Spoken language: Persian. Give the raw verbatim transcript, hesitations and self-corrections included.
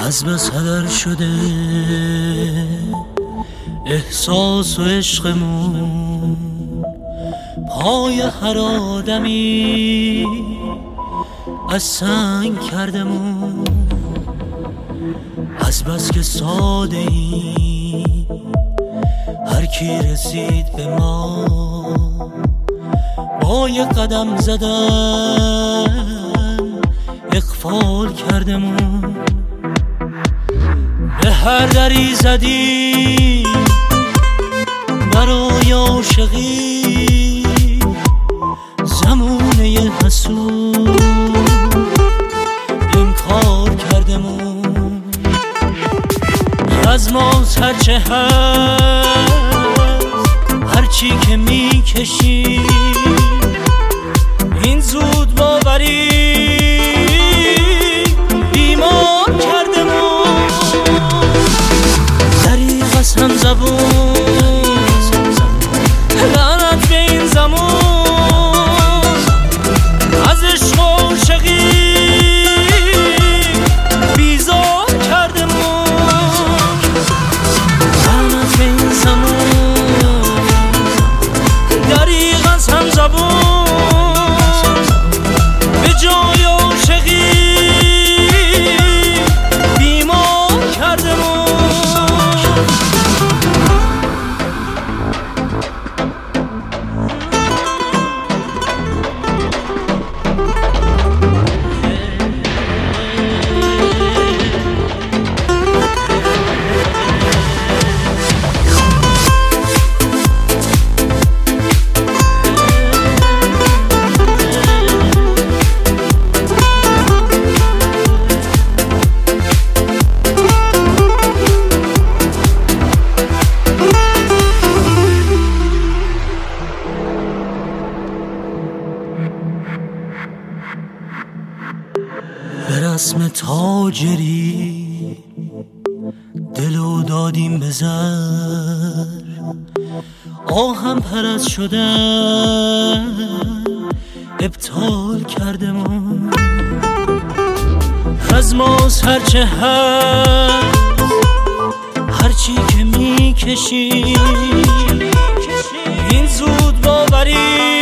از بس هدر شده احساس و عشقمون، پای هر آدمی از سنگ کردمون. از بس که ساده ای هر کی رسید به ما با یه قدم زدن اغفال کردمون. به هر دری زدی برای عاشقی، زمونه حسود انکار کردمون. از ما هرچه هست هرچی که میکشی، این زود باوری بیمار کردمون. دریغ از هم زبون لعنت به این زمان، از عشق و عاشقی بیزار کردمون. لعنت به این زمان، دریغ از هم زبون به جای عاشقی بیمار کردمون. به رسم تاجری دلو دادیم به زر، آهم پرست شدن ابطال کردمون. از ماست هرچه هست هرچی که میکشی، این زود باوری